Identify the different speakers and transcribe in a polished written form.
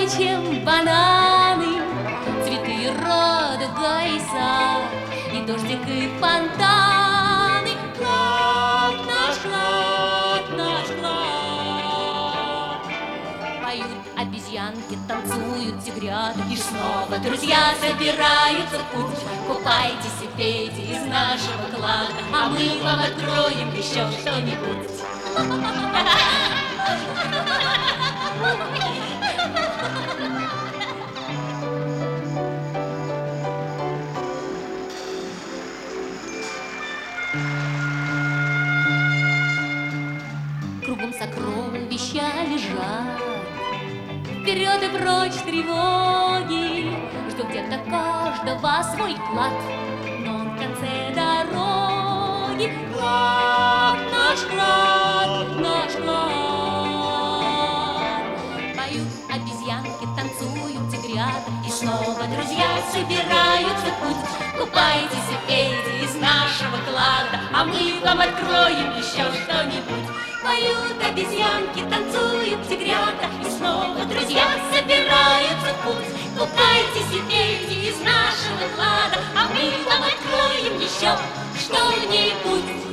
Speaker 1: чем бананы, цветы и радуга и сад, и дождик, и фонтаны. Клад, наш клад, наш клад. Поют обезьянки, танцуют тигрята, и снова друзья собираются в путь. Купайтесь и пейте из нашего клада, а мы вам откроем еще что-нибудь. Кругом сокровища лежат, вперед и прочь тревоги, ждет где-то каждого свой клад, но он в конце дороги. Клад, наш клад, наш клад. Поют обезьянки, танцуют тигрята, и снова друзья собираются в путь. Купайтесь и пейте из нашего клада, а мы вам откроем еще что-нибудь. Поют обезьянки, танцуют тигрята, и снова друзья собираются в путь. Купайтесь и пейте из нашего клада, а мы вам откроем еще что-нибудь.